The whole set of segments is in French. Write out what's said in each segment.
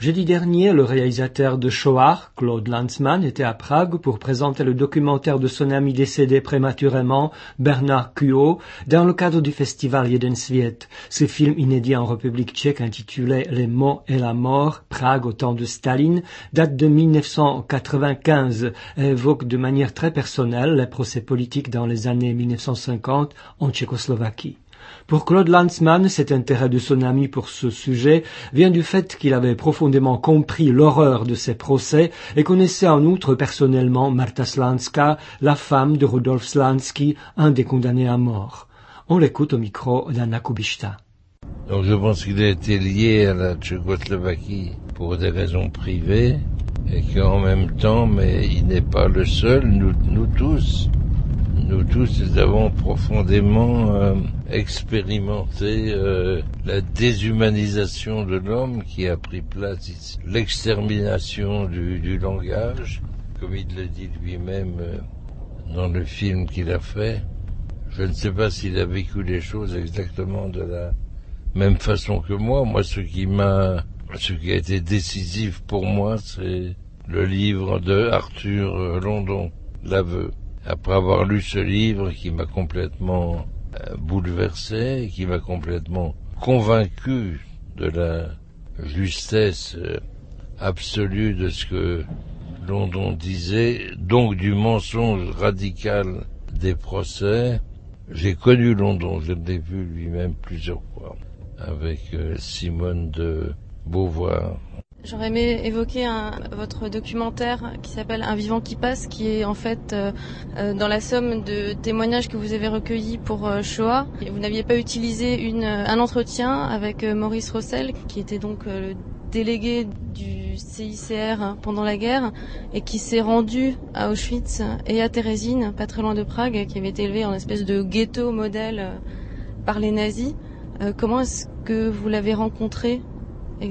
Jeudi dernier, le réalisateur de Shoah, Claude Lanzmann, était à Prague pour présenter le documentaire de son ami décédé prématurément, Bernard Kuo, dans le cadre du festival Jeden Svět. Ce film inédit en République tchèque intitulé Les mots et la mort, Prague au temps de Staline, date de 1995 et évoque de manière très personnelle les procès politiques dans les années 1950 en Tchécoslovaquie. Pour Claude Lanzmann, cet intérêt de son ami pour ce sujet vient du fait qu'il avait profondément compris l'horreur de ces procès et connaissait en outre personnellement Marta Slanska, la femme de Rudolf Slansky, un des condamnés à mort. On l'écoute au micro d'Anna Kubishta. Donc je pense qu'il a été lié à la Tchécoslovaquie pour des raisons privées et qu'en même temps, mais il n'est pas le seul, nous tous, nous avons profondément expérimenté la déshumanisation de l'homme qui a pris place ici. L'extermination du langage, comme il le dit lui-même dans le film qu'il a fait. Je ne sais pas s'il a vécu les choses exactement de la même façon que moi. Moi, ce qui a été décisif pour moi, c'est le livre de Arthur London, L'aveu. Après avoir lu ce livre qui m'a complètement bouleversé, qui m'a complètement convaincu de la justesse absolue de ce que London disait, donc du mensonge radical des procès. J'ai connu London, je l'ai vu lui-même plusieurs fois, avec Simone de Beauvoir. J'aurais aimé évoquer votre documentaire qui s'appelle Un vivant qui passe, qui est en fait dans la somme de témoignages que vous avez recueillis pour Shoah. Et vous n'aviez pas utilisé un entretien avec Maurice Rossel, qui était donc le délégué du CICR pendant la guerre et qui s'est rendu à Auschwitz et à Térésine, pas très loin de Prague, qui avait été élevé en espèce de ghetto modèle par les nazis. Comment est-ce que vous l'avez rencontré exactement ?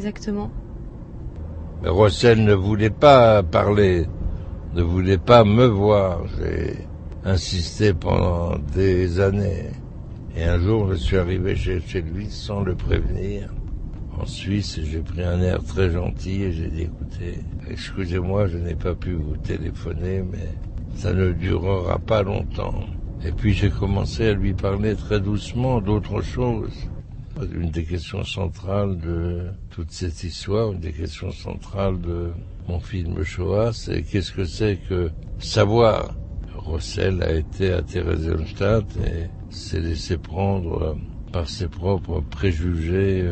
Rossel ne voulait pas parler, ne voulait pas me voir. J'ai insisté pendant des années. Et un jour, je suis arrivé chez lui sans le prévenir, en Suisse, et j'ai pris un air très gentil et j'ai dit, écoutez, excusez-moi, je n'ai pas pu vous téléphoner, mais ça ne durera pas longtemps. Et puis j'ai commencé à lui parler très doucement d'autre chose. Une des questions centrales de toute cette histoire, une des questions centrales de mon film Shoah, c'est qu'est-ce que c'est que savoir. Rossel a été à Theresienstadt et s'est laissé prendre par ses propres préjugés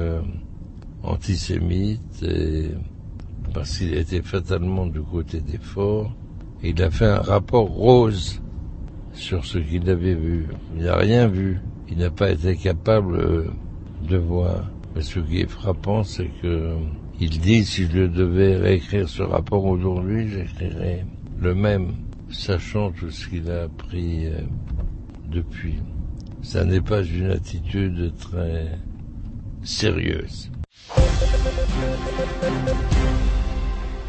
antisémites et parce qu'il était fatalement du côté des forts. Il a fait un rapport rose sur ce qu'il avait vu. Il n'a rien vu. Il n'a pas été capable de voir. Mais ce qui est frappant, c'est que il dit, si je devais réécrire ce rapport aujourd'hui, j'écrirais le même, sachant tout ce qu'il a appris depuis. Ça n'est pas une attitude très sérieuse.